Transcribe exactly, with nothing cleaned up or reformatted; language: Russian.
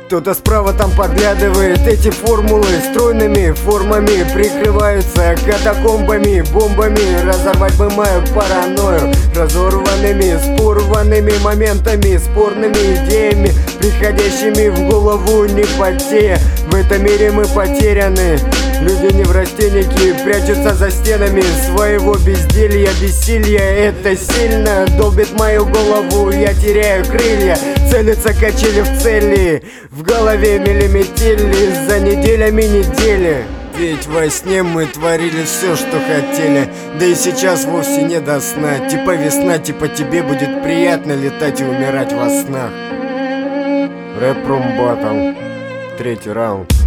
Кто-то справа там подглядывает. Эти формулы стройными формами прикрываются катакомбами, бомбами. Разорвать бы мою паранойю разорванными, спорванными моментами, спорными идеями, приходящими в голову не потея. В этом мире мы потеряны. Люди неврастенники прячутся за стенами своего безделья. Бессилье это сильно долбит мою голову. Я теряю крылья, целятся качели в цели. В голове миллиметели за неделями недели. Ведь во сне мы творили все, что хотели. Да и сейчас вовсе не до сна. Типа весна, типа тебе будет приятно летать и умирать во снах. Рэп Рум Баттл. Третий раунд.